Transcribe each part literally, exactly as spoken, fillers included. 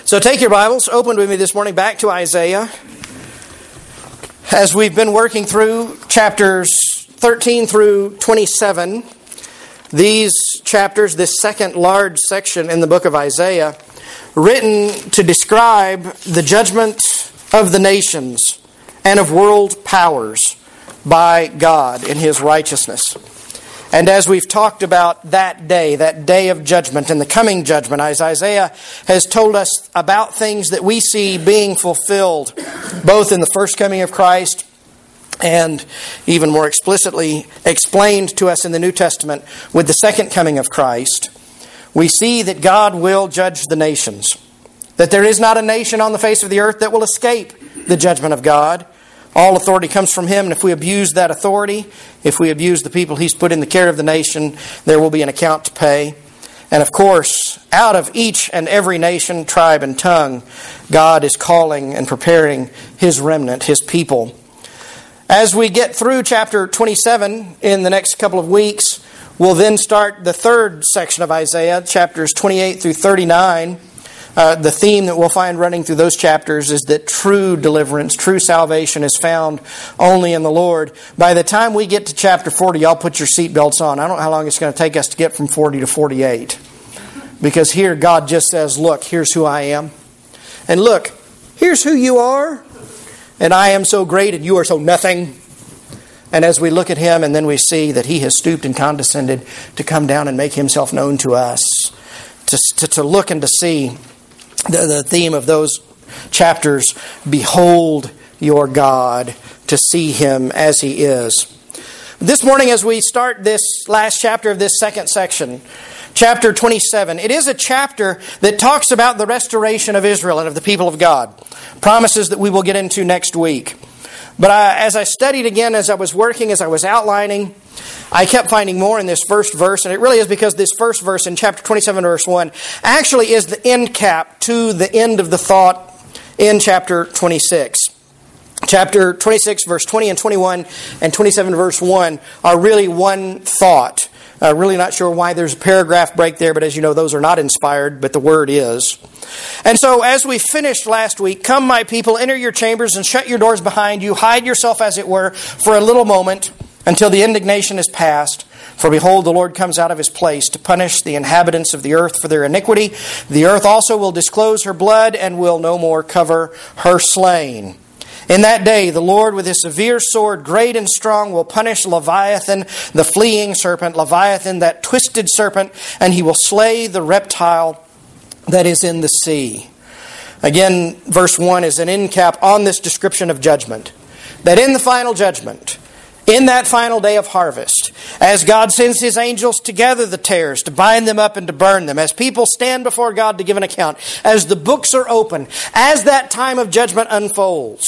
So take your Bibles, open with me this morning back to Isaiah. As we've been working through chapters thirteen through twenty-seven, these chapters, this second large section in the book of Isaiah, written to describe the judgment of the nations and of world powers by God in His righteousness. And as we've talked about that day, that day of judgment and the coming judgment, as Isaiah has told us about things that we see being fulfilled, both in the first coming of Christ and even more explicitly explained to us in the New Testament with the second coming of Christ, we see that God will judge the nations. That there is not a nation on the face of the earth that will escape the judgment of God. All authority comes from Him, and if we abuse that authority, if we abuse the people He's put in the care of the nation, there will be an account to pay. And of course, out of each and every nation, tribe, and tongue, God is calling and preparing His remnant, His people. As we get through chapter twenty-seven in the next couple of weeks, we'll then start the third section of Isaiah, chapters twenty-eight through thirty-nine. Uh, the theme that we'll find running through those chapters is that true deliverance, true salvation is found only in the Lord. By the time we get to chapter forty, y'all put your seatbelts on. I don't know how long it's going to take us to get from forty to forty-eight. Because here God just says, look, here's who I am. And look, here's who you are. And I am so great and you are so nothing. And as we look at Him and then we see that He has stooped and condescended to come down and make Himself known to us. To, to, to look and to see The, the theme of those chapters, behold your God, to see Him as He is. This morning as we start this last chapter of this second section, chapter twenty-seven, it is a chapter that talks about the restoration of Israel and of the people of God. Promises that we will get into next week. But I, as I studied again, as I was working, as I was outlining, I kept finding more in this first verse, and it really is because this first verse in chapter twenty-seven, verse one, actually is the end cap to the end of the thought in chapter twenty-six. Chapter twenty-six, verse twenty and twenty-one, and twenty-seven, verse one are really one thought. Uh, really not sure why there's a paragraph break there, but as you know, those are not inspired, but the Word is. And so, as we finished last week, come my people, enter your chambers and shut your doors behind you, hide yourself as it were for a little moment, until the indignation is past. For behold, the Lord comes out of His place to punish the inhabitants of the earth for their iniquity. The earth also will disclose her blood and will no more cover her slain. In that day, the Lord with His severe sword, great and strong, will punish Leviathan, the fleeing serpent, Leviathan, that twisted serpent, and He will slay the reptile that is in the sea. Again, verse one is an end cap on this description of judgment. That in the final judgment, in that final day of harvest, as God sends His angels to gather the tares, to bind them up and to burn them, as people stand before God to give an account, as the books are open, as that time of judgment unfolds,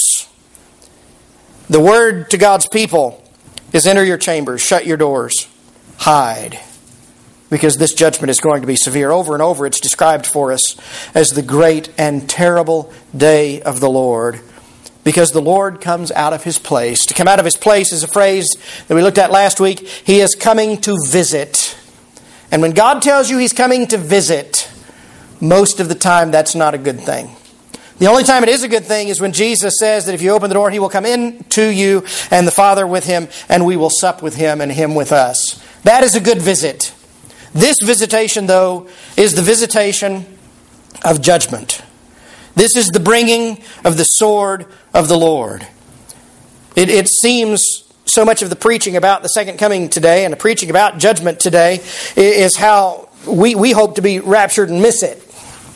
the word to God's people is enter your chambers, shut your doors, hide. Because this judgment is going to be severe. Over and over it's described for us as the great and terrible day of the Lord. Because the Lord comes out of His place. To come out of His place is a phrase that we looked at last week. He is coming to visit. And when God tells you He's coming to visit, most of the time that's not a good thing. The only time it is a good thing is when Jesus says that if you open the door, He will come in to you and the Father with Him, and we will sup with Him and Him with us. That is a good visit. This visitation, though, is the visitation of judgment. This is the bringing of the sword of the Lord. It, it seems so much of the preaching about the second coming today and the preaching about judgment today is how we, we hope to be raptured and miss it.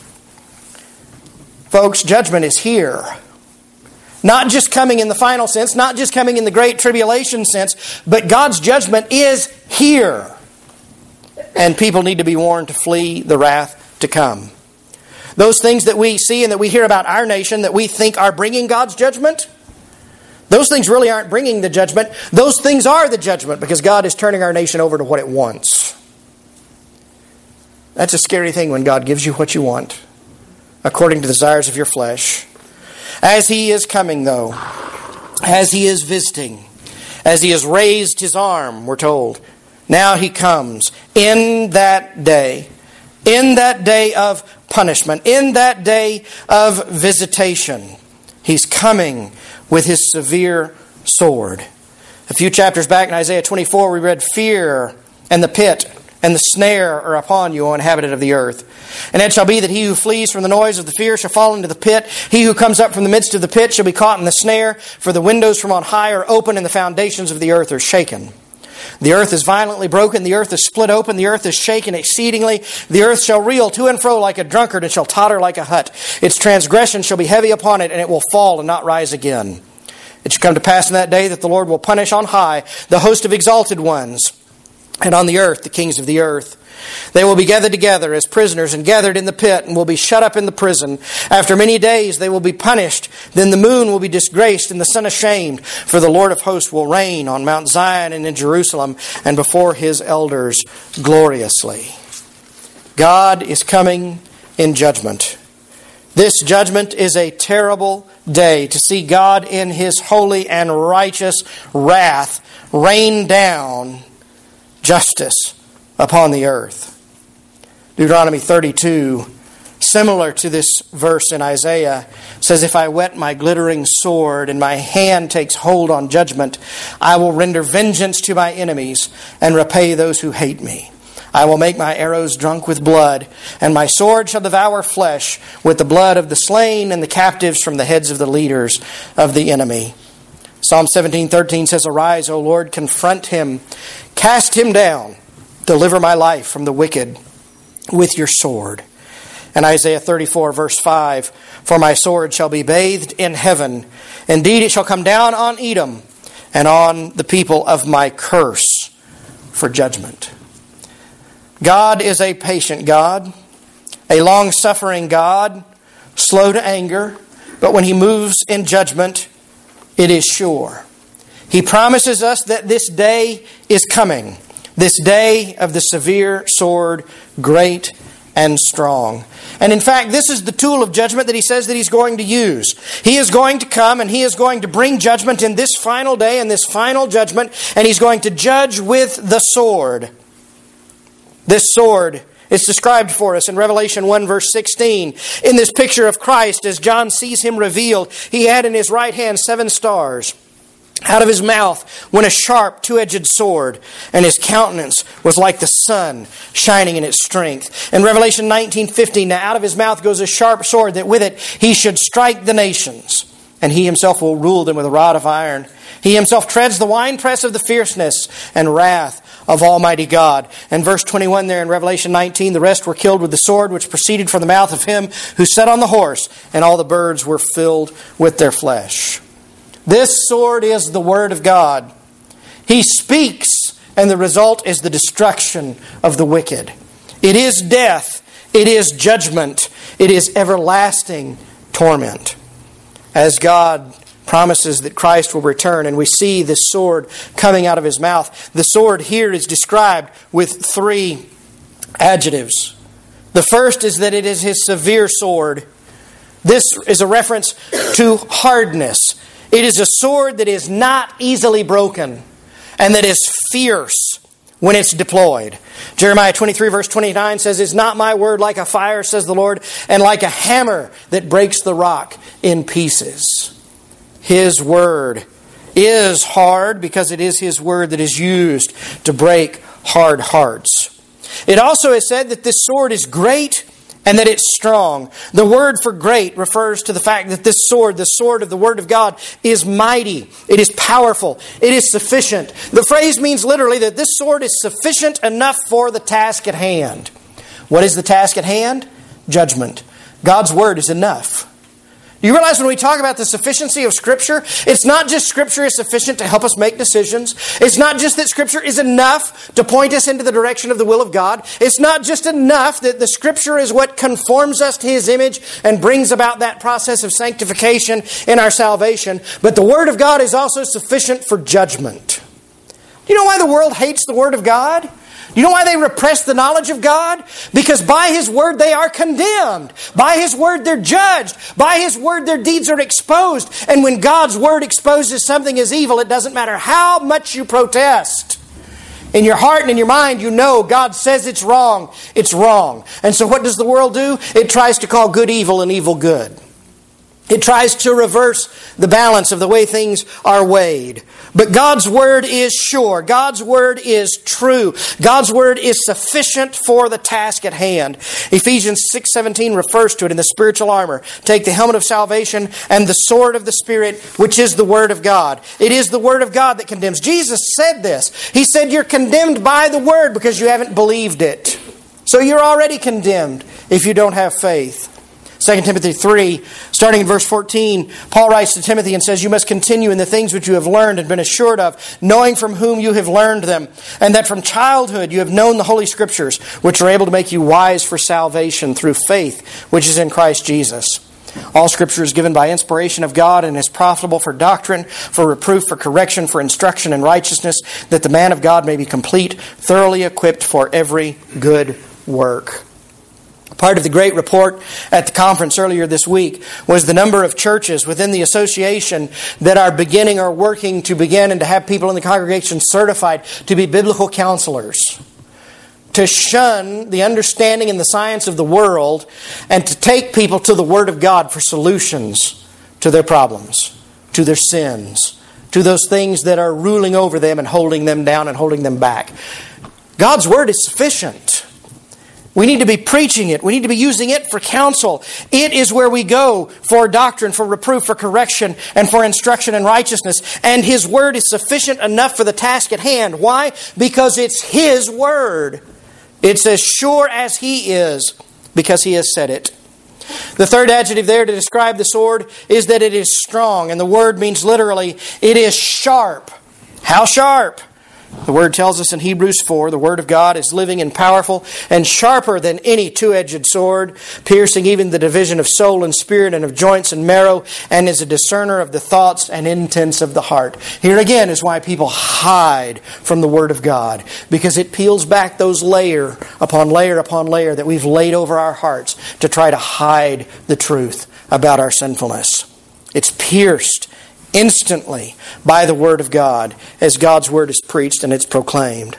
Folks, judgment is here. Not just coming in the final sense, not just coming in the great tribulation sense, but God's judgment is here. And people need to be warned to flee the wrath to come. Those things that we see and that we hear about our nation that we think are bringing God's judgment, those things really aren't bringing the judgment. Those things are the judgment because God is turning our nation over to what it wants. That's a scary thing when God gives you what you want, according to the desires of your flesh. As He is coming, though, as He is visiting, as He has raised His arm, we're told, now He comes in that day, in that day of punishment, in that day of visitation. He's coming with his severe sword. A few chapters back in Isaiah twenty-four, we read, "Fear and the pit and the snare are upon you, O inhabitant of the earth. And it shall be that he who flees from the noise of the fear shall fall into the pit. He who comes up from the midst of the pit shall be caught in the snare. For the windows from on high are open, and the foundations of the earth are shaken. The earth is violently broken, the earth is split open, the earth is shaken exceedingly. The earth shall reel to and fro like a drunkard, and shall totter like a hut. Its transgression shall be heavy upon it, and it will fall and not rise again. It shall come to pass in that day that the Lord will punish on high the host of exalted ones, and on the earth the kings of the earth. They will be gathered together as prisoners and gathered in the pit, and will be shut up in the prison. After many days they will be punished. Then the moon will be disgraced and the sun ashamed. For the Lord of hosts will reign on Mount Zion and in Jerusalem, and before his elders gloriously." God is coming in judgment. This judgment is a terrible day to see God in his holy and righteous wrath rain down justice upon the earth. Deuteronomy thirty-two, similar to this verse in Isaiah, says, "If I whet my glittering sword and my hand takes hold on judgment, I will render vengeance to my enemies and repay those who hate me. I will make my arrows drunk with blood, and my sword shall devour flesh with the blood of the slain and the captives from the heads of the leaders of the enemy." Psalm seventeen thirteen says, "Arise, O Lord, confront him, cast him down, deliver my life from the wicked with your sword." And Isaiah thirty-four verse five, "For my sword shall be bathed in heaven. Indeed, it shall come down on Edom and on the people of my curse for judgment." God is a patient God, a long-suffering God, slow to anger, but when he moves in judgment, it is sure. He promises us that this day is coming, this day of the severe sword, great and strong. And in fact, this is the tool of judgment that he says that he's going to use. He is going to come and he is going to bring judgment in this final day and this final judgment, and he's going to judge with the sword. This sword is described for us in Revelation one verse sixteen. In this picture of Christ, as John sees him revealed, he had in his right hand seven stars. Out of his mouth went a sharp two-edged sword, and his countenance was like the sun shining in its strength. In Revelation nineteen fifteen, now out of his mouth goes a sharp sword, that with it he should strike the nations, and he himself will rule them with a rod of iron. He himself treads the winepress of the fierceness and wrath of Almighty God. And verse twenty-one there in Revelation nineteen, "The rest were killed with the sword which proceeded from the mouth of him who sat on the horse, and all the birds were filled with their flesh." This sword is the Word of God. He speaks, and the result is the destruction of the wicked. It is death. It is judgment. It is everlasting torment. As God promises that Christ will return, and we see this sword coming out of his mouth, the sword here is described with three adjectives. The first is that it is his severe sword. This is a reference to hardness. It is a sword that is not easily broken and that is fierce when it's deployed. Jeremiah twenty-three verse twenty-nine says, "Is not my word like a fire, says the Lord, and like a hammer that breaks the rock in pieces?" His word is hard because it is his word that is used to break hard hearts. It also is said that this sword is great and that it's strong. The word for great refers to the fact that this sword, the sword of the Word of God, is mighty. It is powerful. It is sufficient. The phrase means literally that this sword is sufficient enough for the task at hand. What is the task at hand? Judgment. God's Word is enough. You realize when we talk about the sufficiency of Scripture, it's not just Scripture is sufficient to help us make decisions. It's not just that Scripture is enough to point us into the direction of the will of God. It's not just enough that the Scripture is what conforms us to His image and brings about that process of sanctification in our salvation. But the Word of God is also sufficient for judgment. Do you know why the world hates the Word of God? Do you know why they repress the knowledge of God? Because by His Word they are condemned. By His Word they're judged. By His Word their deeds are exposed. And when God's Word exposes something as evil, it doesn't matter how much you protest. In your heart and in your mind, you know God says it's wrong. It's wrong. And so what does the world do? It tries to call good evil and evil good. It tries to reverse the balance of the way things are weighed. But God's Word is sure. God's Word is true. God's Word is sufficient for the task at hand. Ephesians six seventeen refers to it in the spiritual armor. Take the helmet of salvation and the sword of the Spirit, which is the Word of God. It is the Word of God that condemns. Jesus said this. He said you're condemned by the Word because you haven't believed it. So you're already condemned if you don't have faith. Second Timothy three, starting in verse fourteen, Paul writes to Timothy and says, you must continue in the things which you have learned and been assured of, knowing from whom you have learned them, and that from childhood you have known the Holy Scriptures, which are able to make you wise for salvation through faith, which is in Christ Jesus. All Scripture is given by inspiration of God and is profitable for doctrine, for reproof, for correction, for instruction in righteousness, that the man of God may be complete, thoroughly equipped for every good work. Part of the great report at the conference earlier this week was the number of churches within the association that are beginning or working to begin and to have people in the congregation certified to be biblical counselors, to shun the understanding and the science of the world and to take people to the Word of God for solutions to their problems, to their sins, to those things that are ruling over them and holding them down and holding them back. God's Word is sufficient. We need to be preaching it. We need to be using it for counsel. It is where we go for doctrine, for reproof, for correction, and for instruction in righteousness. And His Word is sufficient enough for the task at hand. Why? Because it's His Word. It's as sure as He is, because He has said it. The third adjective there to describe the sword is that it is strong. And the word means literally, it is sharp. How sharp? The Word tells us in Hebrews four, the Word of God is living and powerful and sharper than any two-edged sword, piercing even the division of soul and spirit and of joints and marrow, and is a discerner of the thoughts and intents of the heart. Here again is why people hide from the Word of God, because it peels back those layer upon layer upon layer that we've laid over our hearts to try to hide the truth about our sinfulness. It's pierced instantly by the Word of God as God's Word is preached and it's proclaimed.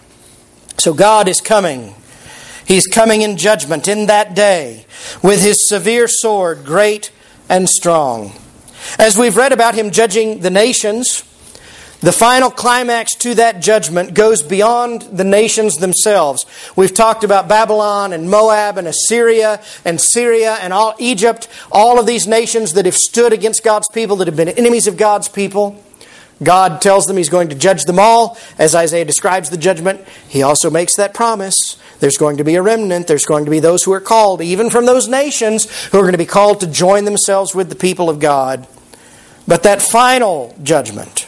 So God is coming. He's coming in judgment in that day with His severe sword, great and strong. As we've read about Him judging the nations, the final climax to that judgment goes beyond the nations themselves. We've talked about Babylon and Moab and Assyria and Syria and all Egypt, all of these nations that have stood against God's people, that have been enemies of God's people. God tells them He's going to judge them all. As Isaiah describes the judgment, He also makes that promise. There's going to be a remnant. There's going to be those who are called, even from those nations, who are going to be called to join themselves with the people of God. But that final judgment,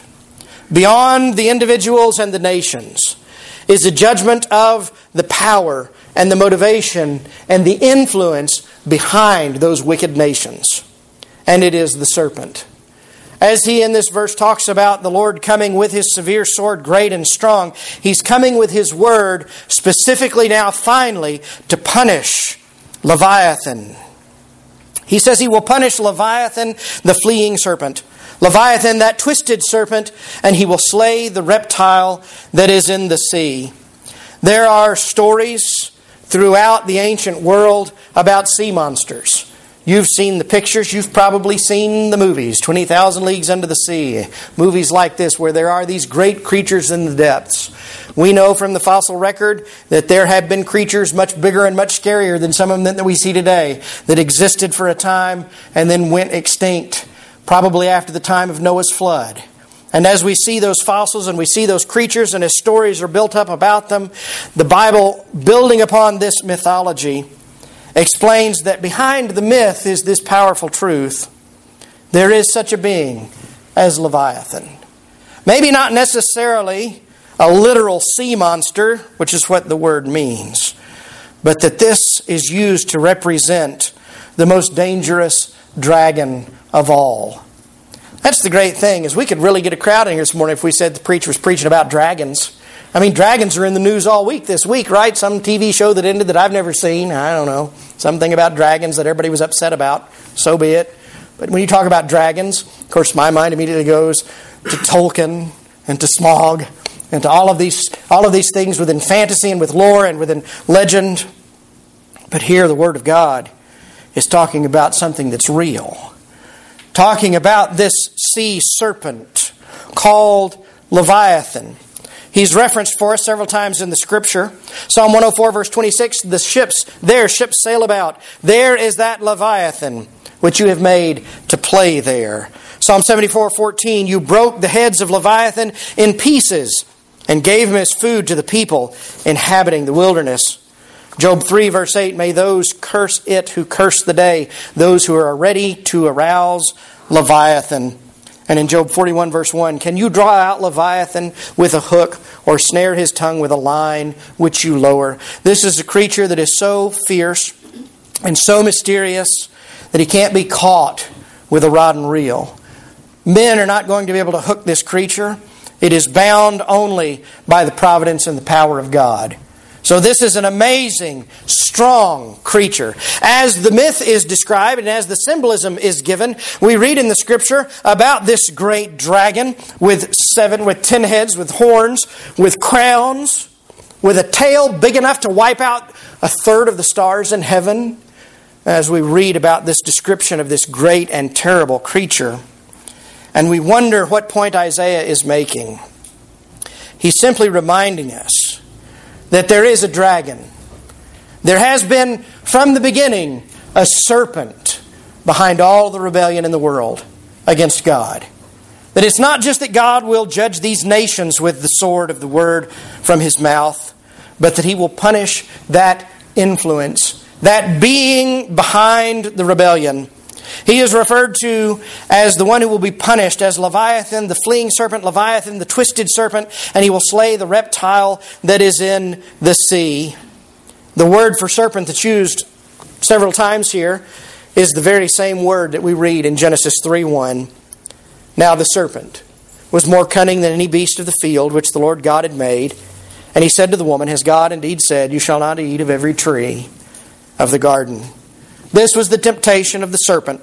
beyond the individuals and the nations, is a judgment of the power and the motivation and the influence behind those wicked nations. And it is the serpent. As he in this verse talks about the Lord coming with His severe sword, great and strong, He's coming with His Word specifically now finally to punish Leviathan. He says He will punish Leviathan, the fleeing serpent. Leviathan, that twisted serpent, and He will slay the reptile that is in the sea. There are stories throughout the ancient world about sea monsters. You've seen the pictures. You've probably seen the movies, twenty thousand Leagues Under the Sea. Movies like this where there are these great creatures in the depths. We know from the fossil record that there have been creatures much bigger and much scarier than some of them that we see today that existed for a time and then went extinct, probably after the time of Noah's flood. And as we see those fossils and we see those creatures and as stories are built up about them, the Bible, building upon this mythology, explains that behind the myth is this powerful truth. There is such a being as Leviathan. Maybe not necessarily a literal sea monster, which is what the word means, but that this is used to represent the most dangerous dragon of all. That's the great thing, is we could really get a crowd in here this morning if we said the preacher was preaching about dragons. I mean, dragons are in the news all week this week, right? Some T V show that ended that I've never seen. I don't know. Something about dragons that everybody was upset about. So be it. But when you talk about dragons, of course, my mind immediately goes to Tolkien and to Smaug and to all of these, all of these things within fantasy and with lore and within legend. But here the Word of God is talking about something that's real. Talking about this sea serpent called Leviathan. He's referenced for us several times in the Scripture. Psalm one oh four verse twenty-six, the ships, their ships sail about. There is that Leviathan which you have made to play there. Psalm seventy-four fourteen, you broke the heads of Leviathan in pieces and gave him as food to the people inhabiting the wilderness. Job three verse eight, may those curse it who curse the day, those who are ready to arouse Leviathan. And in Job forty-one verse one, can you draw out Leviathan with a hook or snare his tongue with a line which you lower? This is a creature that is so fierce and so mysterious that he can't be caught with a rod and reel. Men are not going to be able to hook this creature. It is bound only by the providence and the power of God. So this is an amazing, strong creature. As the myth is described and as the symbolism is given, we read in the Scripture about this great dragon with seven, with ten heads, with horns, with crowns, with a tail big enough to wipe out a third of the stars in heaven. As we read about this description of this great and terrible creature. And we wonder what point Isaiah is making. He's simply reminding us that there is a dragon. There has been, from the beginning, a serpent behind all the rebellion in the world against God. That it's not just that God will judge these nations with the sword of the word from His mouth, but that He will punish that influence, that being behind the rebellion. He is referred to as the one who will be punished, as Leviathan, the fleeing serpent, Leviathan, the twisted serpent, and he will slay the reptile that is in the sea. The word for serpent that's used several times here is the very same word that we read in Genesis three one. Now the serpent was more cunning than any beast of the field which the Lord God had made. And he said to the woman, has God indeed said, you shall not eat of every tree of the garden? This was the temptation of the serpent.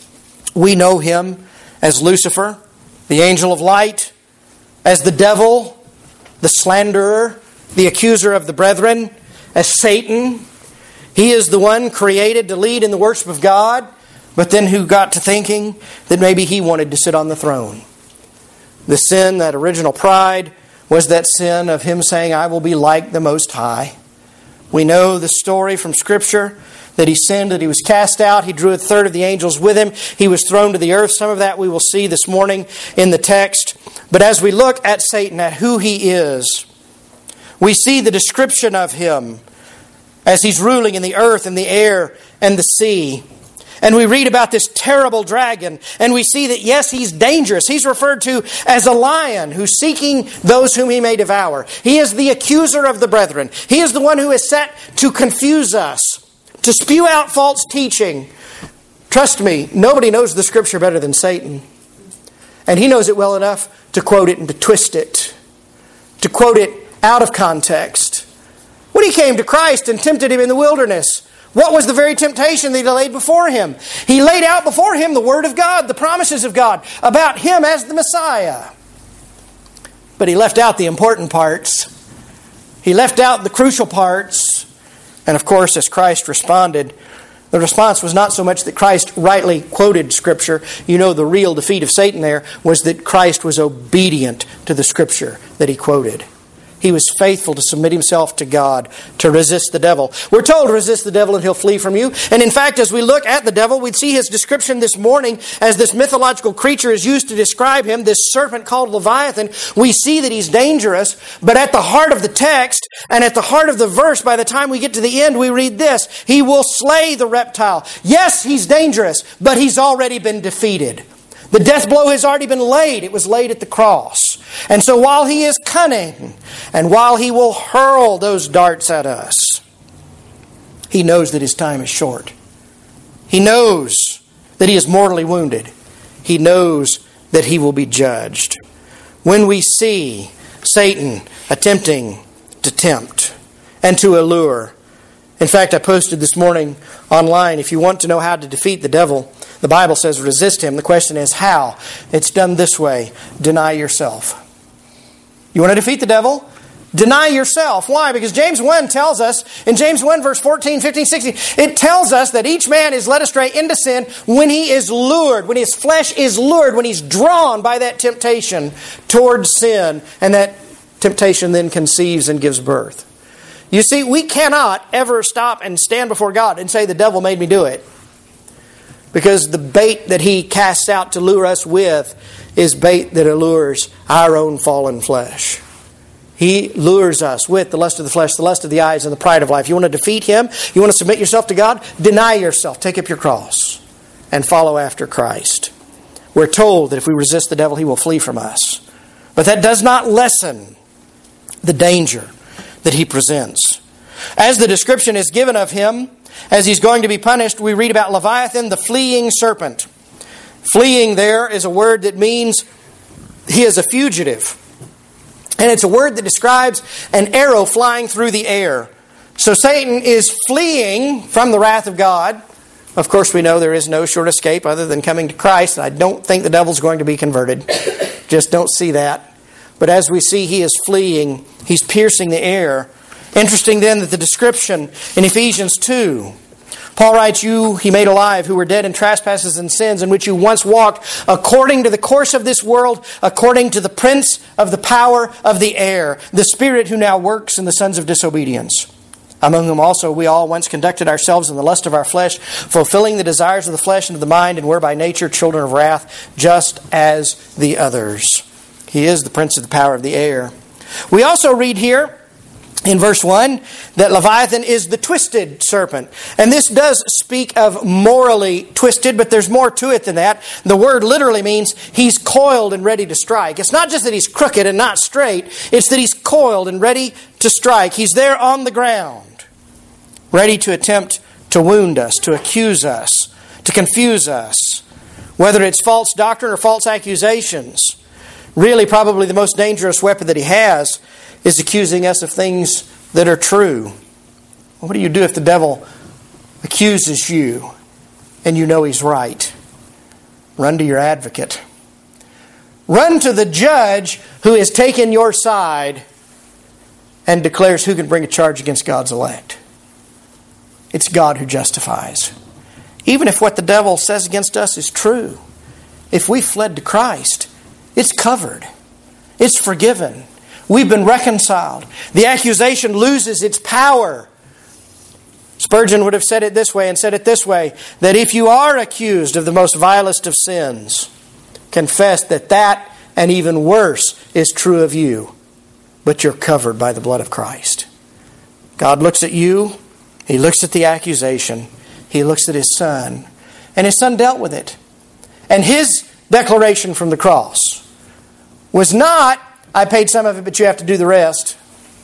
We know him as Lucifer, the angel of light, as the devil, the slanderer, the accuser of the brethren, as Satan. He is the one created to lead in the worship of God, but then who got to thinking that maybe he wanted to sit on the throne. The sin, that original pride, was that sin of him saying, I will be like the Most High. We know the story from Scripture that he sinned, that he was cast out. He drew a third of the angels with him. He was thrown to the earth. Some of that we will see this morning in the text. But as we look at Satan, at who he is, we see the description of him as he's ruling in the earth and the air and the sea. And we read about this terrible dragon, and we see that, yes, he's dangerous. He's referred to as a lion who's seeking those whom he may devour. He is the accuser of the brethren. He is the one who is set to confuse us, to spew out false teaching. Trust me, nobody knows the Scripture better than Satan. And he knows it well enough to quote it and to twist it, to quote it out of context. When he came to Christ and tempted him in the wilderness, what was the very temptation that he laid before him? He laid out before him the Word of God, the promises of God, about him as the Messiah. But he left out the important parts. He left out the crucial parts. And of course, as Christ responded, the response was not so much that Christ rightly quoted Scripture. You know, the real defeat of Satan there was that Christ was obedient to the Scripture that he quoted. He was faithful to submit himself to God, to resist the devil. We're told to resist the devil and he'll flee from you. And in fact, as we look at the devil, we see his description this morning as this mythological creature is used to describe him, this serpent called Leviathan. We see that he's dangerous, but at the heart of the text and at the heart of the verse, by the time we get to the end, we read this: he will slay the reptile. Yes, he's dangerous, but he's already been defeated. The death blow has already been laid. It was laid at the cross. And so while he is cunning, and while he will hurl those darts at us, he knows that his time is short. He knows that he is mortally wounded. He knows that he will be judged. When we see Satan attempting to tempt and to allure, in fact, I posted this morning online, if you want to know how to defeat the devil, the Bible says resist him. The question is how? It's done this way. Deny yourself. You want to defeat the devil? Deny yourself. Why? Because James one tells us, in James one verse fourteen, fifteen, sixteen, it tells us that each man is led astray into sin when he is lured, when his flesh is lured, when he's drawn by that temptation towards sin, and that temptation then conceives and gives birth. You see, we cannot ever stop and stand before God and say the devil made me do it. Because the bait that he casts out to lure us with is bait that allures our own fallen flesh. He lures us with the lust of the flesh, the lust of the eyes, and the pride of life. You want to defeat him? You want to submit yourself to God? Deny yourself. Take up your cross and follow after Christ. We're told that if we resist the devil, he will flee from us. But that does not lessen the danger that he presents. As the description is given of him, as he's going to be punished, we read about Leviathan, the fleeing serpent. Fleeing there is a word that means he is a fugitive. And it's a word that describes an arrow flying through the air. So Satan is fleeing from the wrath of God. Of course, we know there is no short escape other than coming to Christ. I don't think the devil's going to be converted. Just don't see that. But as we see, he is fleeing. He's piercing the air. Interesting then that the description in Ephesians two, Paul writes, you he made alive who were dead in trespasses and sins in which you once walked according to the course of this world, according to the prince of the power of the air, the spirit who now works in the sons of disobedience. Among whom also we all once conducted ourselves in the lust of our flesh, fulfilling the desires of the flesh and of the mind, and were by nature children of wrath, just as the others. He is the prince of the power of the air. We also read here, in verse one, that Leviathan is the twisted serpent. And this does speak of morally twisted, but there's more to it than that. The word literally means he's coiled and ready to strike. It's not just that he's crooked and not straight. It's that he's coiled and ready to strike. He's there on the ground, ready to attempt to wound us, to accuse us, to confuse us. Whether it's false doctrine or false accusations. Really, probably the most dangerous weapon that he has is accusing us of things that are true. Well, what do you do if the devil accuses you and you know he's right? Run to your advocate. Run to the judge who has taken your side and declares who can bring a charge against God's elect. It's God who justifies. Even if what the devil says against us is true, if we fled to Christ, it's covered. It's forgiven. We've been reconciled. The accusation loses its power. Spurgeon would have said it this way and said it this way, that if you are accused of the most vilest of sins, confess that that and even worse is true of you, but you're covered by the blood of Christ. God looks at you. He looks at the accusation. He looks at His Son. And His Son dealt with it. And His declaration from the cross was not, I paid some of it, but you have to do the rest.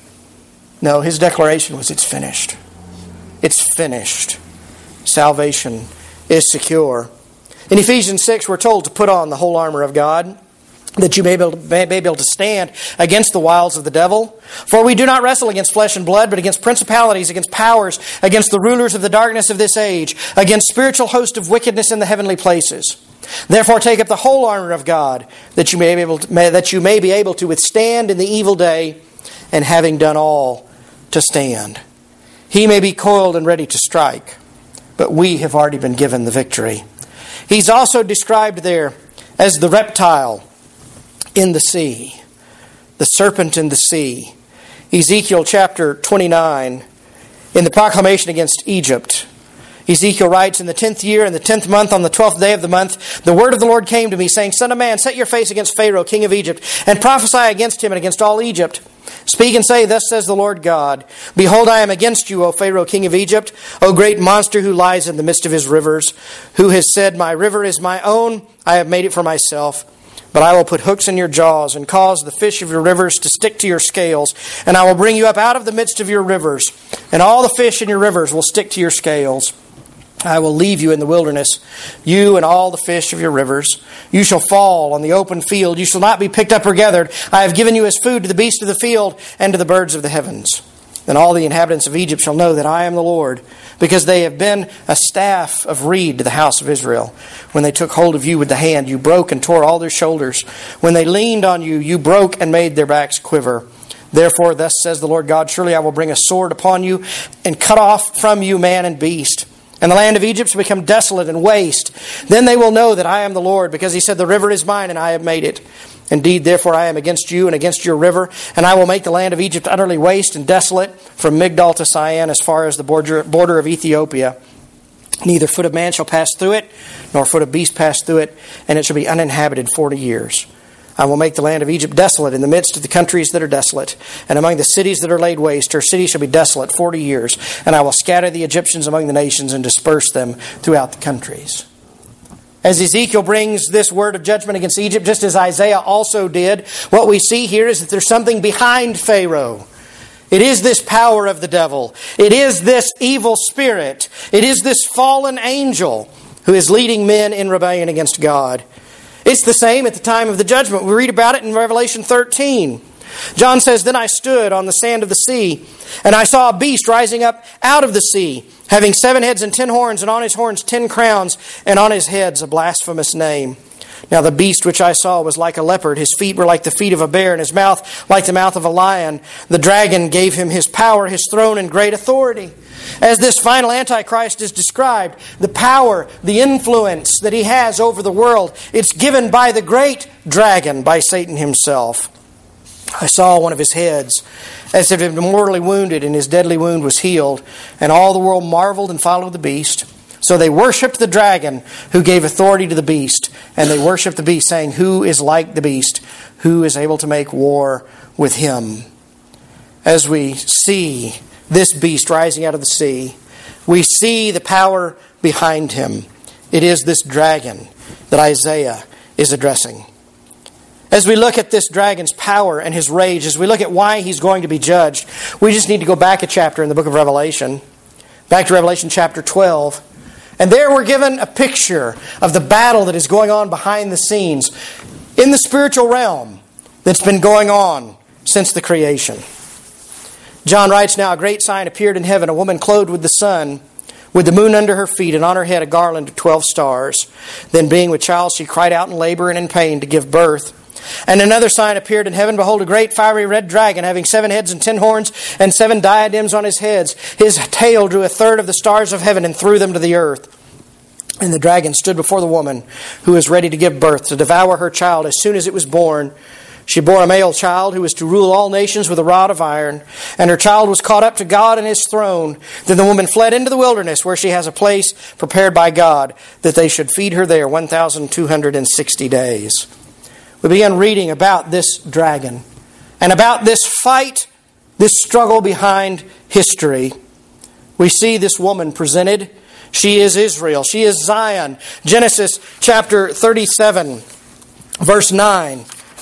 No, His declaration was, it's finished. It's finished. Salvation is secure. In Ephesians six, we're told to put on the whole armor of God, that you may be, able to, may be able to stand against the wiles of the devil. For we do not wrestle against flesh and blood, but against principalities, against powers, against the rulers of the darkness of this age, against spiritual hosts of wickedness in the heavenly places. Therefore take up the whole armor of God, that you may be able to, may, that you may be able to withstand in the evil day, and having done all, to stand. He may be coiled and ready to strike, but we have already been given the victory. He's also described there as the reptile in the sea, the serpent in the sea. Ezekiel chapter twenty-nine, in the proclamation against Egypt, Ezekiel writes, in the tenth year, in the tenth month, on the twelfth day of the month, the word of the Lord came to me, saying, Son of man, set your face against Pharaoh, king of Egypt, and prophesy against him and against all Egypt. Speak and say, Thus says the Lord God, Behold, I am against you, O Pharaoh, king of Egypt, O great monster who lies in the midst of his rivers, who has said, My river is my own, I have made it for myself. But I will put hooks in your jaws and cause the fish of your rivers to stick to your scales. And I will bring you up out of the midst of your rivers. And all the fish in your rivers will stick to your scales. I will leave you in the wilderness, you and all the fish of your rivers. You shall fall on the open field. You shall not be picked up or gathered. I have given you as food to the beasts of the field and to the birds of the heavens. Then all the inhabitants of Egypt shall know that I am the Lord, because they have been a staff of reed to the house of Israel. When they took hold of you with the hand, you broke and tore all their shoulders. When they leaned on you, you broke and made their backs quiver. Therefore, thus says the Lord God, surely I will bring a sword upon you and cut off from you man and beast. And the land of Egypt shall become desolate and waste. Then they will know that I am the Lord, because he said, the river is mine and I have made it. Indeed, therefore I am against you and against your river, and I will make the land of Egypt utterly waste and desolate, from Migdol to Syene, as far as the border, border of Ethiopia. Neither foot of man shall pass through it, nor foot of beast pass through it, and it shall be uninhabited forty years. I will make the land of Egypt desolate in the midst of the countries that are desolate, and among the cities that are laid waste. Her cities shall be desolate forty years, and I will scatter the Egyptians among the nations and disperse them throughout the countries. As Ezekiel brings this word of judgment against Egypt, just as Isaiah also did, what we see here is that there's something behind Pharaoh. It is this power of the devil. It is this evil spirit. It is this fallen angel who is leading men in rebellion against God. It's the same at the time of the judgment. We read about it in Revelation thirteen. John says, then I stood on the sand of the sea, and I saw a beast rising up out of the sea, having seven heads and ten horns, and on his horns ten crowns, and on his heads a blasphemous name. Now the beast which I saw was like a leopard. His feet were like the feet of a bear, and his mouth like the mouth of a lion. The dragon gave him his power, his throne, and great authority. As this final Antichrist is described, the power, the influence that he has over the world, it's given by the great dragon, by Satan himself. I saw one of his heads as if he had been mortally wounded, and his deadly wound was healed. And all the world marveled and followed the beast. So they worshipped the dragon who gave authority to the beast. And they worshipped the beast, saying, who is like the beast? Who is able to make war with him? As we see this beast rising out of the sea, we see the power behind him. It is this dragon that Isaiah is addressing. As we look at this dragon's power and his rage, as we look at why he's going to be judged, we just need to go back a chapter in the book of Revelation, back to Revelation chapter twelve. And there we're given a picture of the battle that is going on behind the scenes in the spiritual realm that's been going on since the creation. John writes, now a great sign appeared in heaven, a woman clothed with the sun, with the moon under her feet, and on her head a garland of twelve stars. Then being with child, she cried out in labor and in pain to give birth. And another sign appeared in heaven. Behold, a great fiery red dragon, having seven heads and ten horns, and seven diadems on his heads. His tail drew a third of the stars of heaven and threw them to the earth. And the dragon stood before the woman, who was ready to give birth, to devour her child as soon as it was born. She bore a male child who was to rule all nations with a rod of iron. And her child was caught up to God and his throne. Then the woman fled into the wilderness, where she has a place prepared by God, that they should feed her there one thousand two hundred sixty days. We began reading about this dragon and about this fight, this struggle behind history. We see this woman presented. She is Israel. She is Zion. Genesis chapter thirty-seven, verse nine.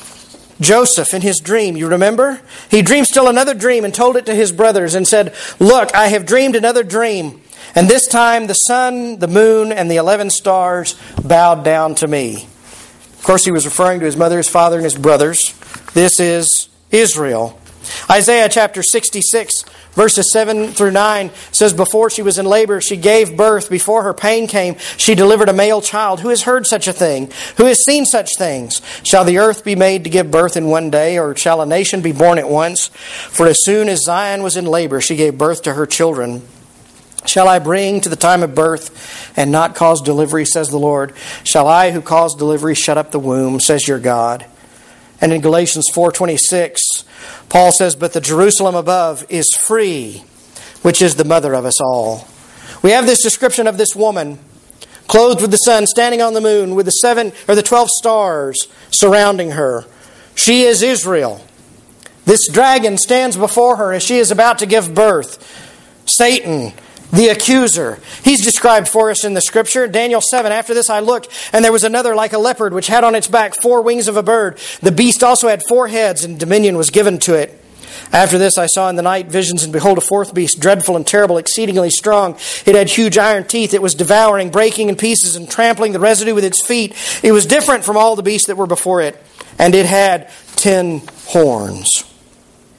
Joseph in his dream, you remember? He dreamed still another dream and told it to his brothers and said, look, I have dreamed another dream. And this time the sun, the moon, and the eleven stars bowed down to me. Of course, he was referring to his mother, his father, and his brothers. This is Israel. Isaiah chapter sixty-six, verses seven through nine says, before she was in labor, she gave birth. Before her pain came, she delivered a male child. Who has heard such a thing? Who has seen such things? Shall the earth be made to give birth in one day, or shall a nation be born at once? For as soon as Zion was in labor, she gave birth to her children. Shall I bring to the time of birth and not cause delivery, says the Lord? Shall I who cause delivery shut up the womb, says your God? And in Galatians four twenty-six, Paul says, but the Jerusalem above is free, which is the mother of us all. We have this description of this woman, clothed with the sun, standing on the moon, with the seven or the twelve stars surrounding her. She is Israel. This dragon stands before her as she is about to give birth. Satan, the accuser. He's described for us in the Scripture. Daniel seven, after this I looked, and there was another like a leopard, which had on its back four wings of a bird. The beast also had four heads, and dominion was given to it. After this I saw in the night visions, and behold, a fourth beast, dreadful and terrible, exceedingly strong. It had huge iron teeth. It was devouring, breaking in pieces, and trampling the residue with its feet. It was different from all the beasts that were before it, and it had ten horns.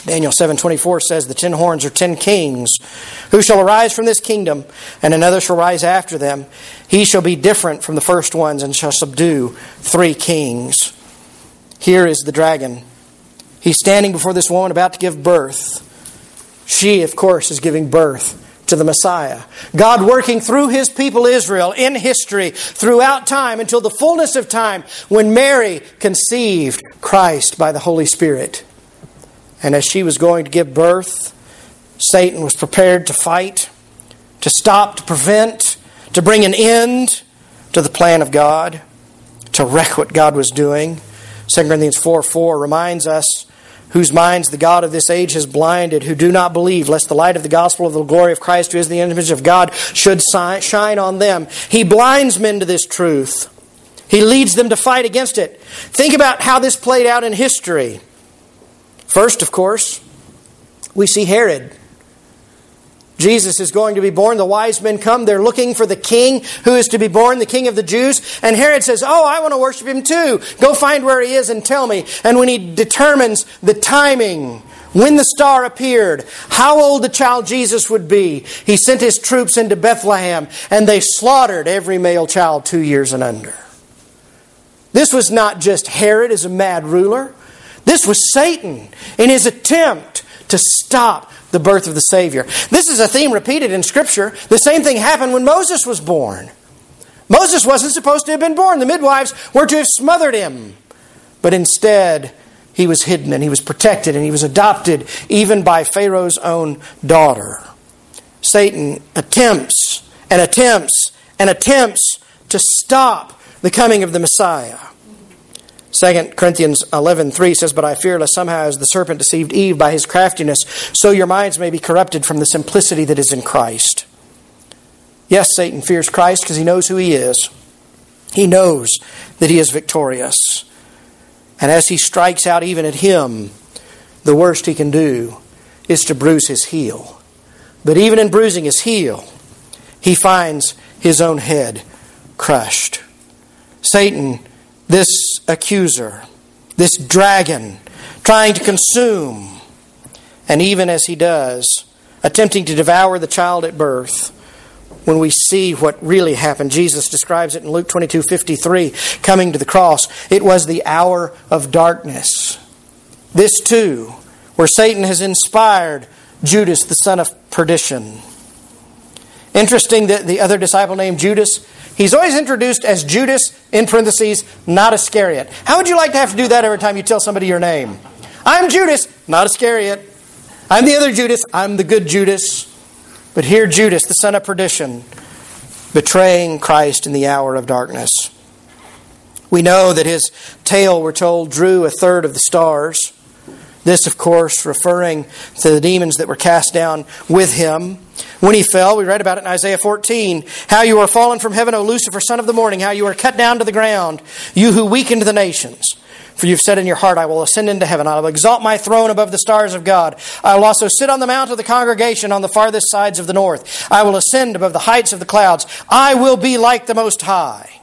Daniel seven twenty-four says, the ten horns are ten kings, who shall arise from this kingdom, and another shall rise after them. He shall be different from the first ones, and shall subdue three kings. Here is the dragon. He's standing before this woman about to give birth. She, of course, is giving birth to the Messiah. God working through His people Israel in history throughout time until the fullness of time when Mary conceived Christ by the Holy Spirit. And as she was going to give birth, Satan was prepared to fight, to stop, to prevent, to bring an end to the plan of God, to wreck what God was doing. Second Corinthians four four reminds us, whose minds the God of this age has blinded, who do not believe, lest the light of the gospel of the glory of Christ, who is the image of God, should shine on them. He blinds men to this truth. He leads them to fight against it. Think about how this played out in history. First, of course, we see Herod. Jesus is going to be born. The wise men come. They're looking for the king who is to be born, the king of the Jews. And Herod says, oh, I want to worship him too. Go find where he is and tell me. And when he determines the timing, when the star appeared, how old the child Jesus would be, he sent his troops into Bethlehem, and they slaughtered every male child two years and under. This was not just Herod as a mad ruler. This was Satan in his attempt to stop the birth of the Savior. This is a theme repeated in Scripture. The same thing happened when Moses was born. Moses wasn't supposed to have been born. The midwives were to have smothered him. But instead, he was hidden and he was protected and he was adopted even by Pharaoh's own daughter. Satan attempts and attempts and attempts to stop the coming of the Messiah. Second Corinthians eleven three says, but I fear lest somehow as the serpent deceived Eve by his craftiness, so your minds may be corrupted from the simplicity that is in Christ. Yes, Satan fears Christ because he knows who he is. He knows that he is victorious. And as he strikes out even at him, the worst he can do is to bruise his heel. But even in bruising his heel, he finds his own head crushed. Satan, this accuser, this dragon, trying to consume, and even as he does, attempting to devour the child at birth, when we see what really happened, Jesus describes it in Luke twenty-two fifty-three, coming to the cross, it was the hour of darkness. This too, where Satan has inspired Judas, the son of perdition. Interesting that the other disciple named Judas, he's always introduced as Judas, in parentheses, not Iscariot. How would you like to have to do that every time you tell somebody your name? I'm Judas, not Iscariot. I'm the other Judas, I'm the good Judas. But here Judas, the son of perdition, betraying Christ in the hour of darkness. We know that his tail, we're told, drew a third of the stars. This, of course, referring to the demons that were cast down with him. When he fell, we read about it in Isaiah fourteen, how you are fallen from heaven, O Lucifer, son of the morning, how you are cut down to the ground, you who weakened the nations. For you've said in your heart, I will ascend into heaven. I will exalt my throne above the stars of God. I will also sit on the mount of the congregation on the farthest sides of the north. I will ascend above the heights of the clouds. I will be like the Most High.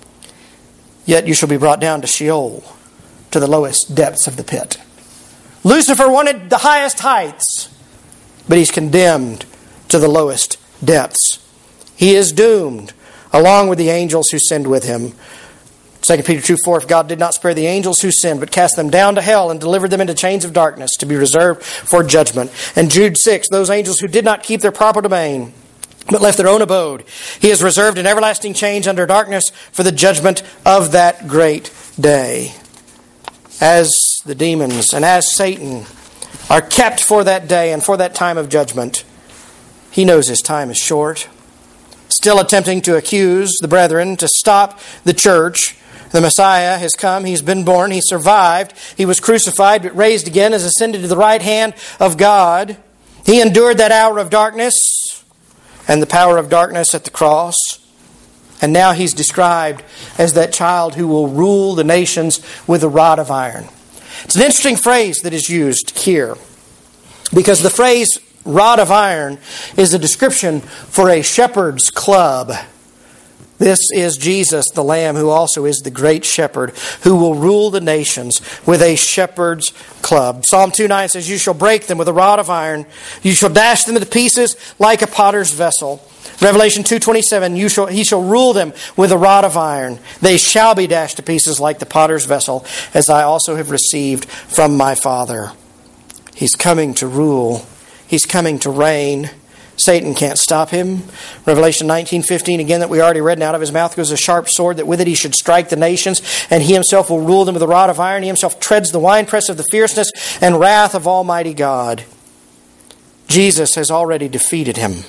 Yet you shall be brought down to Sheol, to the lowest depths of the pit. Lucifer wanted the highest heights, but he's condemned to the lowest depths. He is doomed, along with the angels who sinned with him. Second Peter two four, if God did not spare the angels who sinned, but cast them down to hell and delivered them into chains of darkness to be reserved for judgment. And Jude six, those angels who did not keep their proper domain, but left their own abode, he has reserved in everlasting chains under darkness for the judgment of that great day. As the demons and as Satan are kept for that day and for that time of judgment, he knows his time is short. Still attempting to accuse the brethren, to stop the church. The Messiah has come, he's been born, he survived, he was crucified but raised again, has ascended to the right hand of God. He endured that hour of darkness and the power of darkness at the cross. And now he's described as that child who will rule the nations with a rod of iron. It's an interesting phrase that is used here, because the phrase rod of iron is a description for a shepherd's club. This is Jesus, the Lamb, who also is the great shepherd, who will rule the nations with a shepherd's club. Psalm two nine says, you shall break them with a rod of iron. You shall dash them into pieces like a potter's vessel. Revelation two twenty-seven, you shall, he shall rule them with a rod of iron. They shall be dashed to pieces like the potter's vessel, as I also have received from my Father. He's coming to rule. He's coming to reign. Satan can't stop him. Revelation nineteen fifteen, again, that we already read, and out of his mouth goes a sharp sword, that with it he should strike the nations, and he himself will rule them with a rod of iron. He himself treads the winepress of the fierceness and wrath of Almighty God. Jesus has already defeated him.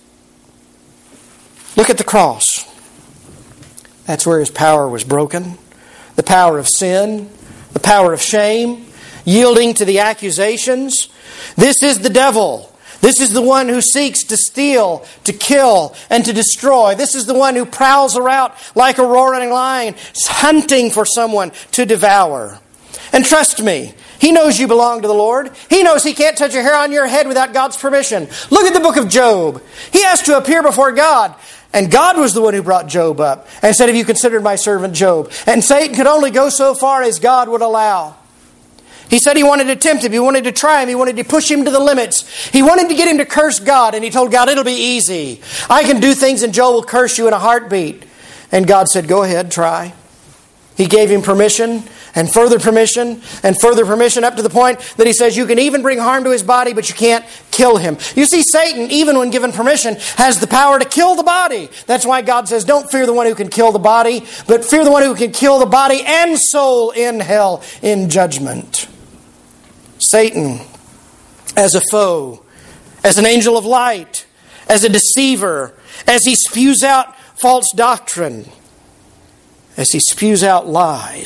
Look at the cross. That's where his power was broken. The power of sin, the power of shame, yielding to the accusations. This is the devil. This is the one who seeks to steal, to kill, and to destroy. This is the one who prowls around like a roaring lion, hunting for someone to devour. And trust me, he knows you belong to the Lord. He knows he can't touch a hair on your head without God's permission. Look at the book of Job. He has to appear before God. And God was the one who brought Job up and said, have you considered my servant Job? And Satan could only go so far as God would allow. He said he wanted to tempt him. He wanted to try him. He wanted to push him to the limits. He wanted to get him to curse God. And he told God, it'll be easy. I can do things and Job will curse you in a heartbeat. And God said, go ahead, try. He gave him permission and further permission and further permission up to the point that he says you can even bring harm to his body, but you can't kill him. You see, Satan, even when given permission, has the power to kill the body. That's why God says, don't fear the one who can kill the body, but fear the one who can kill the body and soul in hell in judgment. Satan, as a foe, as an angel of light, as a deceiver, as he spews out false doctrine, as he spews out lies,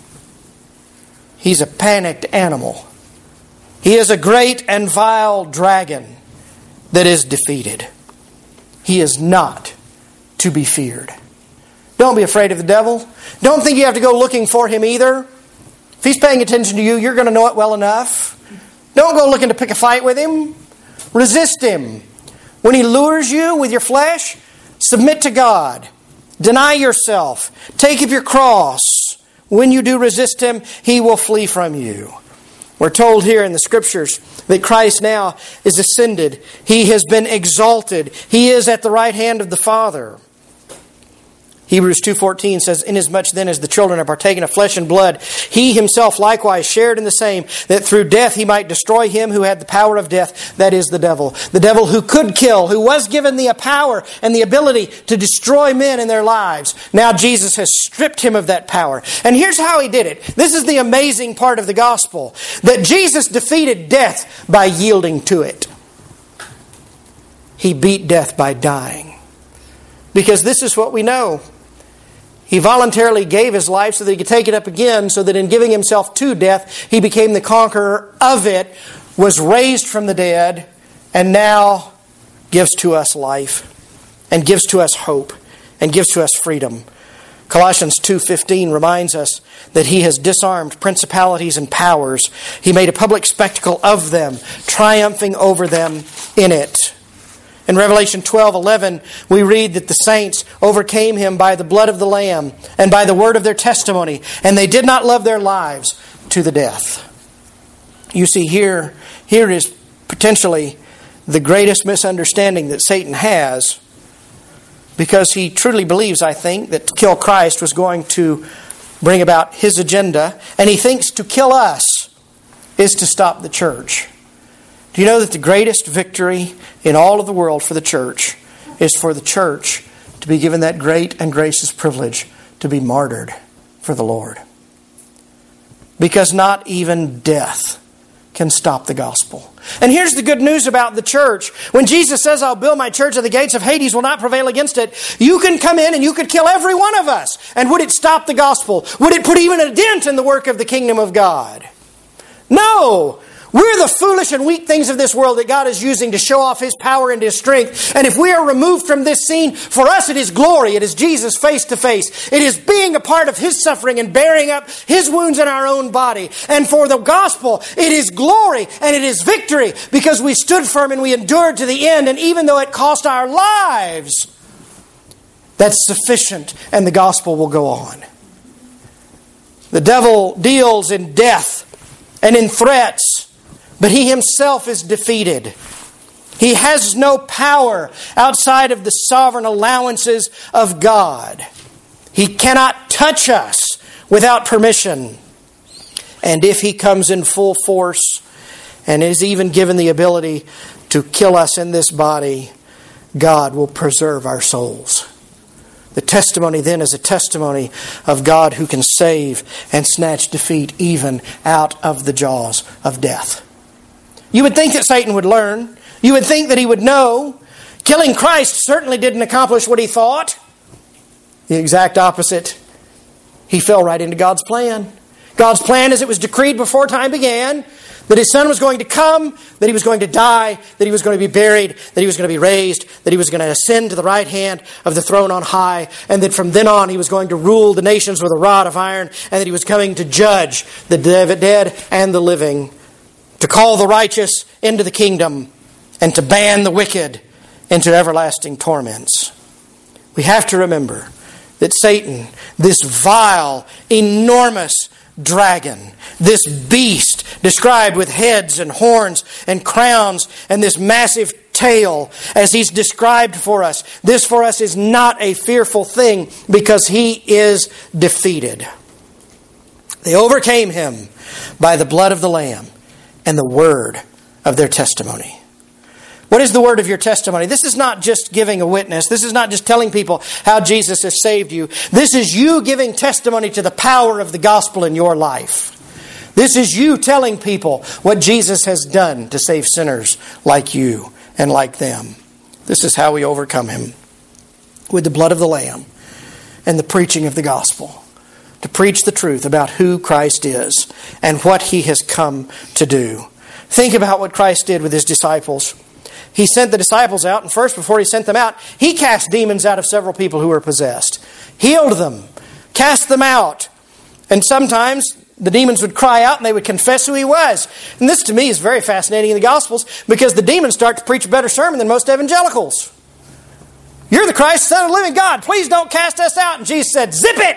he's a panicked animal. He is a great and vile dragon that is defeated. He is not to be feared. Don't be afraid of the devil. Don't think you have to go looking for him either. If he's paying attention to you, you're going to know it well enough. Don't go looking to pick a fight with him. Resist him. When he lures you with your flesh, submit to God. Deny yourself. Take up your cross. When you do resist him, he will flee from you. We're told here in the Scriptures that Christ now is ascended. He has been exalted. He is at the right hand of the Father. Hebrews two fourteen says, inasmuch then as the children are partaken of flesh and blood, he himself likewise shared in the same, that through death he might destroy him who had the power of death, that is the devil. The devil who could kill, who was given the power and the ability to destroy men in their lives. Now Jesus has stripped him of that power. And here's how he did it. This is the amazing part of the gospel, that Jesus defeated death by yielding to it. He beat death by dying. Because this is what we know. He voluntarily gave his life so that he could take it up again, so that in giving himself to death, he became the conqueror of it, was raised from the dead, and now gives to us life, and gives to us hope, and gives to us freedom. Colossians two fifteen reminds us that he has disarmed principalities and powers. He made a public spectacle of them, triumphing over them in it. In Revelation twelve eleven, we read that the saints overcame him by the blood of the Lamb and by the word of their testimony, and they did not love their lives to the death. You see, here, here is potentially the greatest misunderstanding that Satan has, because he truly believes, I think, that to kill Christ was going to bring about his agenda, and he thinks to kill us is to stop the church. Do you know that the greatest victory in all of the world for the church is for the church to be given that great and gracious privilege to be martyred for the Lord? Because not even death can stop the gospel. And here's the good news about the church. When Jesus says, I'll build my church and the gates of Hades will not prevail against it, you can come in and you could kill every one of us. And would it stop the gospel? Would it put even a dent in the work of the kingdom of God? No! We're the foolish and weak things of this world that God is using to show off his power and his strength. And if we are removed from this scene, for us it is glory. It is Jesus face to face. It is being a part of his suffering and bearing up his wounds in our own body. And for the gospel, it is glory and it is victory, because we stood firm and we endured to the end. And even though it cost our lives, That's sufficient, and the gospel will go on. The devil deals in death and in threats, but he himself is defeated. He has no power outside of the sovereign allowances of God. He cannot touch us without permission. And if he comes in full force and is even given the ability to kill us in this body, God will preserve our souls. The testimony then is a testimony of God who can save and snatch defeat even out of the jaws of death. You would think that Satan would learn. You would think that he would know. Killing Christ certainly didn't accomplish what he thought. The exact opposite. He fell right into God's plan. God's plan, as it was decreed before time began, that His Son was going to come, that He was going to die, that He was going to be buried, that He was going to be raised, that He was going to ascend to the right hand of the throne on high, and that from then on He was going to rule the nations with a rod of iron, and that He was coming to judge the dead and the living, to call the righteous into the kingdom, and to ban the wicked into everlasting torments. We have to remember that Satan, this vile, enormous dragon, this beast described with heads and horns and crowns and this massive tail as he's described for us, this for us is not a fearful thing because he is defeated. They overcame him by the blood of the Lamb and the word of their testimony. What is the word of your testimony? This is not just giving a witness. This is not just telling people how Jesus has saved you. This is you giving testimony to the power of the gospel in your life. This is you telling people what Jesus has done to save sinners like you and like them. This is how we overcome him. With the blood of the Lamb and the preaching of the gospel. To preach the truth about who Christ is and what He has come to do. Think about what Christ did with His disciples. He sent the disciples out, and first, before He sent them out, He cast demons out of several people who were possessed. Healed them. Cast them out. And sometimes the demons would cry out and they would confess who He was. And this to me is very fascinating in the Gospels because the demons start to preach a better sermon than most evangelicals. You're the Christ, Son of the living God. Please don't cast us out. And Jesus said, zip it!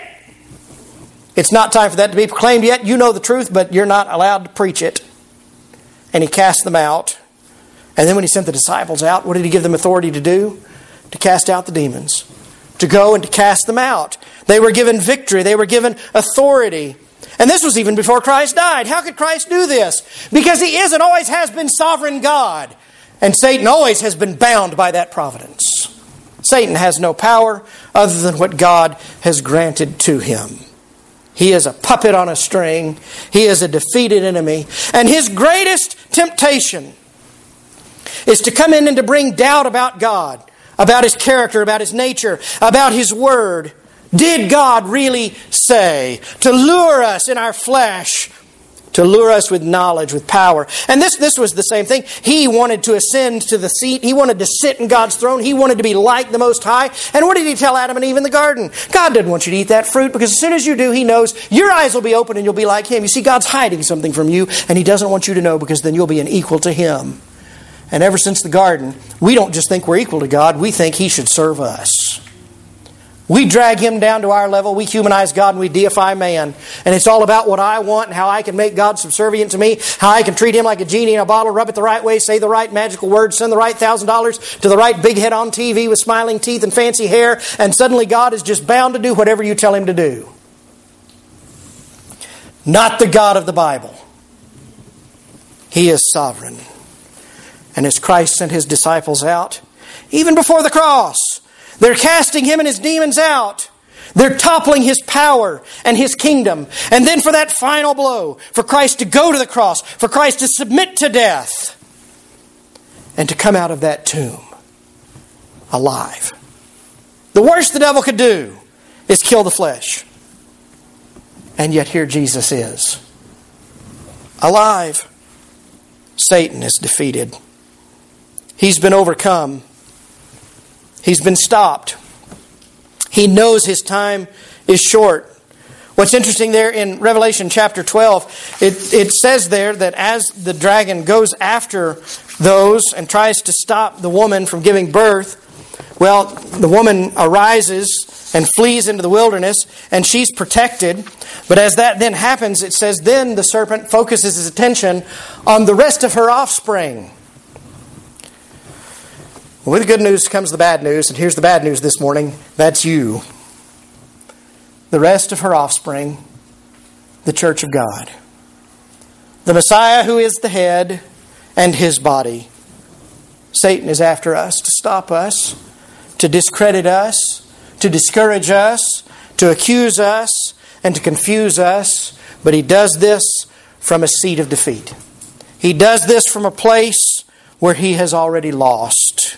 It's not time for that to be proclaimed yet. You know the truth, but you're not allowed to preach it. And He cast them out. And then when He sent the disciples out, what did He give them authority to do? To cast out the demons. To go and to cast them out. They were given victory. They were given authority. And this was even before Christ died. How could Christ do this? Because He is and always has been sovereign God. And Satan always has been bound by that providence. Satan has no power other than what God has granted to him. He is a puppet on a string. He is a defeated enemy. And his greatest temptation is to come in and to bring doubt about God, about His character, about His nature, about His word. Did God really say? To lure us in our flesh, to lure us with knowledge, with power. And this, this was the same thing. He wanted to ascend to the seat. He wanted to sit in God's throne. He wanted to be like the Most High. And what did He tell Adam and Eve in the garden? God didn't want you to eat that fruit because as soon as you do, He knows your eyes will be open and you'll be like Him. You see, God's hiding something from you and He doesn't want you to know because then you'll be an equal to Him. And ever since the garden, we don't just think we're equal to God, we think He should serve us. We drag Him down to our level, we humanize God and we deify man. And it's all about what I want and how I can make God subservient to me, how I can treat Him like a genie in a bottle, rub it the right way, say the right magical words, send the right thousand dollars to the right big head on T V with smiling teeth and fancy hair, and suddenly God is just bound to do whatever you tell Him to do. Not the God of the Bible. He is sovereign. And as Christ sent His disciples out, even before the cross, they're casting Him and His demons out. They're toppling His power and His kingdom. And then for that final blow, for Christ to go to the cross, for Christ to submit to death, and to come out of that tomb alive. The worst the devil could do is kill the flesh. And yet here Jesus is. Alive. Satan is defeated. He's been overcome. He's been stopped. He knows his time is short. What's interesting there in Revelation chapter twelve, it, it says there that as the dragon goes after those and tries to stop the woman from giving birth, Well, the woman arises and flees into the wilderness, and she's protected. But as that then happens, it says, then the serpent focuses his attention on the rest of her offspring. With the good news comes the bad news, and here's the bad news this morning. That's you. The rest of her offspring, the church of God. The Messiah who is the head and his body. Satan is after us to stop us, to discredit us, to discourage us, to accuse us, and to confuse us. But he does this from a seat of defeat. He does this from a place where he has already lost.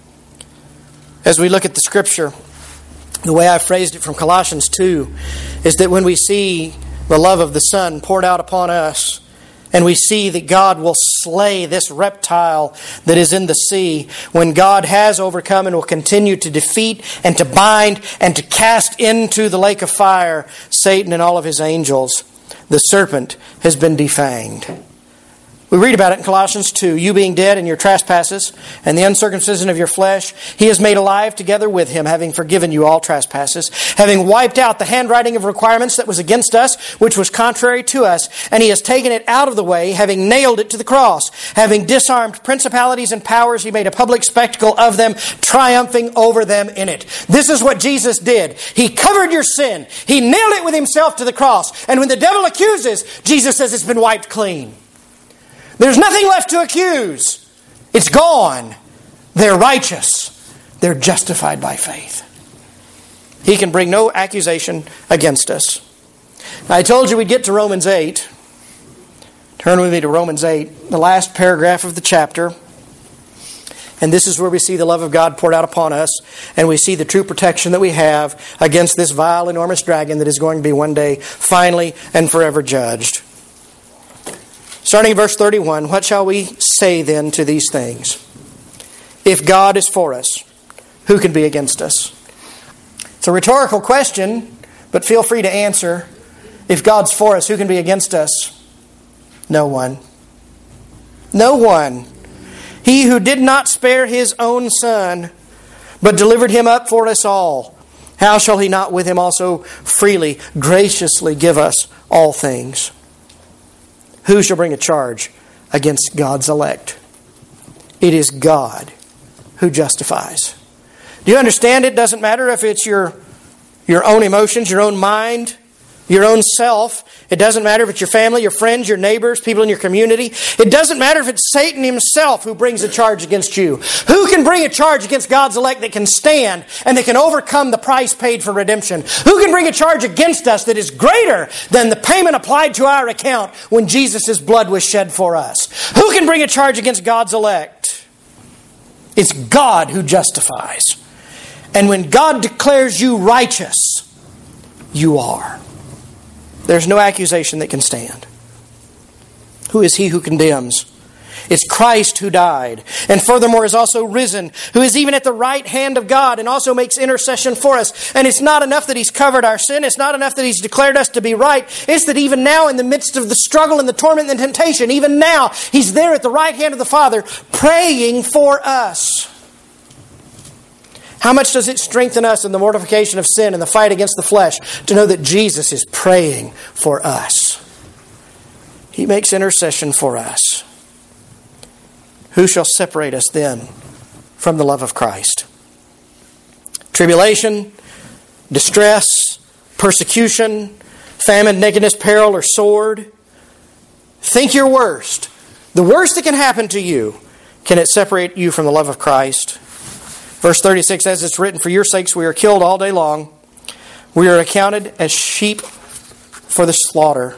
As we look at the Scripture, the way I phrased it from Colossians two is that when we see the love of the Son poured out upon us, and we see that God will slay this reptile that is in the sea, when God has overcome and will continue to defeat and to bind and to cast into the lake of fire Satan and all of his angels, the serpent has been defanged. We read about it in Colossians two. You being dead in your trespasses and the uncircumcision of your flesh, he is made alive together with him, having forgiven you all trespasses, having wiped out the handwriting of requirements that was against us, which was contrary to us, and he has taken it out of the way, having nailed it to the cross. Having disarmed principalities and powers, he made a public spectacle of them, triumphing over them in it. This is what Jesus did. He covered your sin. He nailed it with himself to the cross. And when the devil accuses, Jesus says it's been wiped clean. There's nothing left to accuse. It's gone. They're righteous. They're justified by faith. He can bring no accusation against us. I told you we'd get to Romans eight. Turn with me to Romans eight, the last paragraph of the chapter. And this is where we see the love of God poured out upon us, and we see the true protection that we have against this vile, enormous dragon that is going to be one day finally and forever judged. Starting in verse thirty-one, what shall we say then to these things? If God is for us, who can be against us? It's a rhetorical question, but feel free to answer. If God's for us, who can be against us? No one. No one. He who did not spare his own Son, but delivered him up for us all, how shall he not with him also freely, graciously give us all things? Who shall bring a charge against God's elect? It is God who justifies. Do you understand? It doesn't matter if it's your, your own emotions, your own mind, your own self. It doesn't matter if it's your family, your friends, your neighbors, people in your community. It doesn't matter if it's Satan himself who brings a charge against you. Who can bring a charge against God's elect that can stand and that can overcome the price paid for redemption? Who can bring a charge against us that is greater than the payment applied to our account when Jesus' blood was shed for us? Who can bring a charge against God's elect? It's God who justifies. And when God declares you righteous, you are. There's no accusation that can stand. Who is he who condemns? It's Christ who died, and furthermore is also risen, who is even at the right hand of God and also makes intercession for us. And it's not enough that he's covered our sin. It's not enough that he's declared us to be right. It's that even now in the midst of the struggle and the torment and the temptation, even now he's there at the right hand of the Father praying for us. How much does it strengthen us in the mortification of sin and the fight against the flesh to know that Jesus is praying for us? He makes intercession for us. Who shall separate us then from the love of Christ? Tribulation, distress, persecution, famine, nakedness, peril, or sword. Think your worst. The worst that can happen to you, can it separate you from the love of Christ? Verse thirty-six, as it's written, for your sakes we are killed all day long. We are accounted as sheep for the slaughter.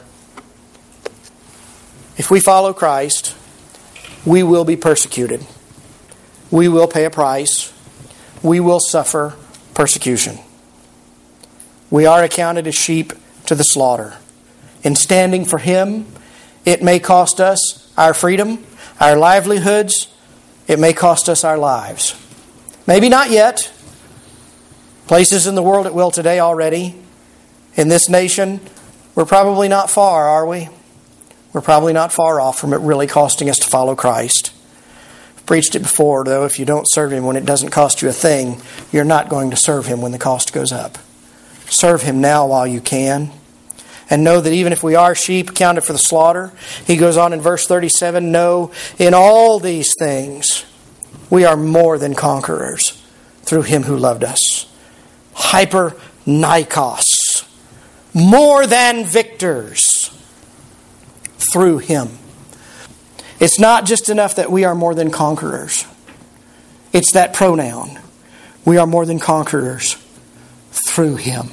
If we follow Christ, we will be persecuted. We will pay a price. We will suffer persecution. We are accounted as sheep to the slaughter. In standing for Him, it may cost us our freedom, our livelihoods. It may cost us our lives. Maybe not yet. Places in the world it will today already. In this nation, we're probably not far, are we? We're probably not far off from it really costing us to follow Christ. Preached it before, though. If you don't serve Him when it doesn't cost you a thing, you're not going to serve Him when the cost goes up. Serve Him now while you can. And know that even if we are sheep counted for the slaughter, He goes on in verse thirty-seven, know in all these things we are more than conquerors through Him who loved us. Hyper Nikos. More than victors through Him. It's not just enough that we are more than conquerors. It's that pronoun. We are more than conquerors through Him.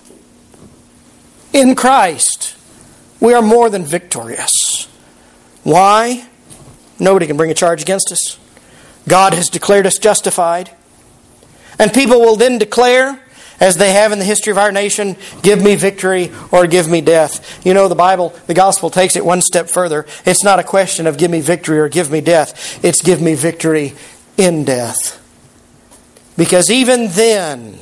In Christ, we are more than victorious. Why? Nobody can bring a charge against us. God has declared us justified. And people will then declare, as they have in the history of our nation, give me victory or give me death. You know, the Bible, the gospel takes it one step further. It's not a question of give me victory or give me death. It's give me victory in death. Because even then,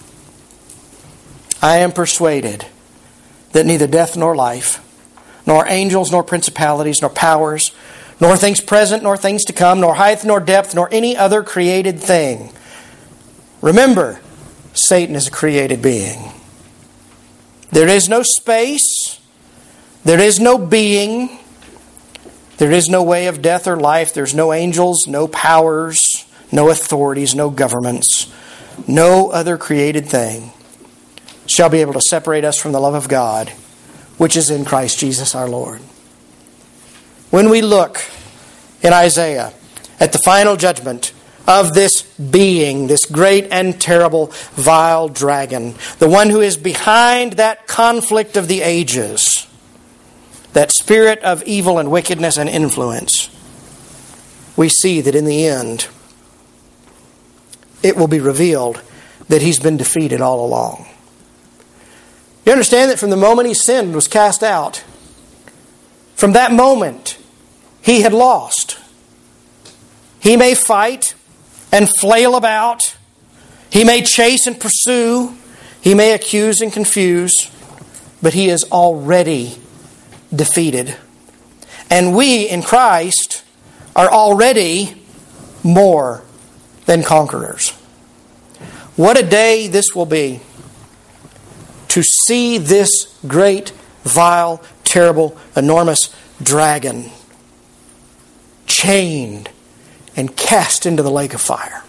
I am persuaded that neither death nor life, nor angels, nor principalities, nor powers, nor things present, nor things to come, nor height, nor depth, nor any other created thing. Remember, Satan is a created being. There is no space. There is no being. There is no way of death or life. There's no angels, no powers, no authorities, no governments, no other created thing shall be able to separate us from the love of God, which is in Christ Jesus our Lord. When we look in Isaiah at the final judgment of this being, this great and terrible vile dragon, the one who is behind that conflict of the ages, that spirit of evil and wickedness and influence, we see that in the end, it will be revealed that he's been defeated all along. You understand that from the moment he sinned, was cast out, from that moment, he had lost. He may fight and flail about. He may chase and pursue. He may accuse and confuse. But he is already defeated. And we in Christ are already more than conquerors. What a day this will be to see this great, vile, terrible, enormous dragon chained and cast into the lake of fire.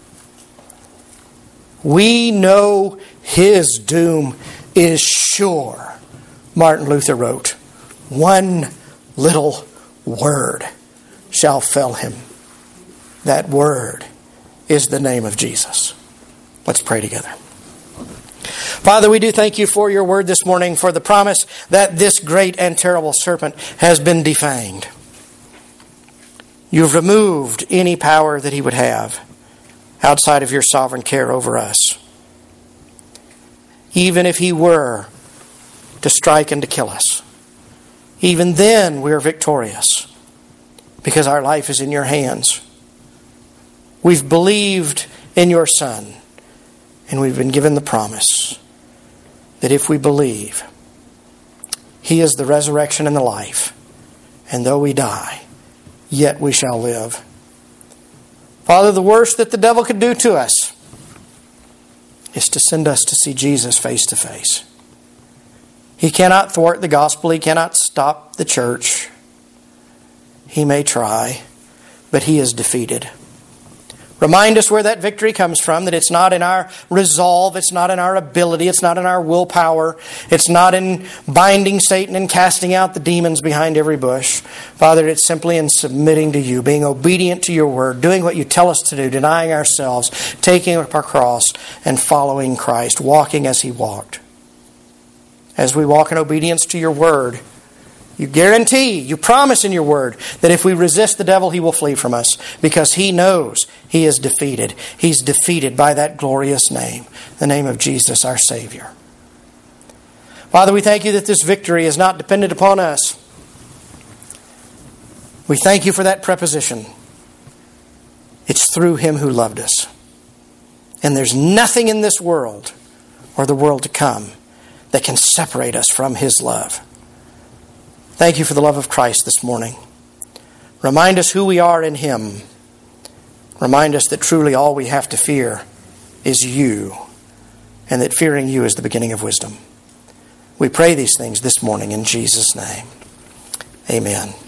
We know his doom is sure. Martin Luther wrote, one little word shall fell him. That word is the name of Jesus. Let's pray together. Father, we do thank you for your word this morning, for the promise that this great and terrible serpent has been defanged. You've removed any power that he would have outside of your sovereign care over us. Even if he were to strike and to kill us, even then we are victorious because our life is in your hands. We've believed in your Son, and we've been given the promise that if we believe, he is the resurrection and the life, and though we die, yet we shall live. Father, the worst that the devil could do to us is to send us to see Jesus face to face. He cannot thwart the gospel. He cannot stop the church. He may try, but he is defeated. Remind us where that victory comes from, that it's not in our resolve, it's not in our ability, it's not in our willpower, it's not in binding Satan and casting out the demons behind every bush. Father, it's simply in submitting to you, being obedient to your word, doing what you tell us to do, denying ourselves, taking up our cross, and following Christ, walking as he walked. As we walk in obedience to your word, you guarantee, you promise in your word that if we resist the devil, he will flee from us because he knows he is defeated. He's defeated by that glorious name, the name of Jesus, our Savior. Father, we thank you that this victory is not dependent upon us. We thank you for that preposition. It's through him who loved us. And there's nothing in this world or the world to come that can separate us from his love. Thank you for the love of Christ this morning. Remind us who we are in him. Remind us that truly all we have to fear is you, and that fearing you is the beginning of wisdom. We pray these things this morning in Jesus' name. Amen.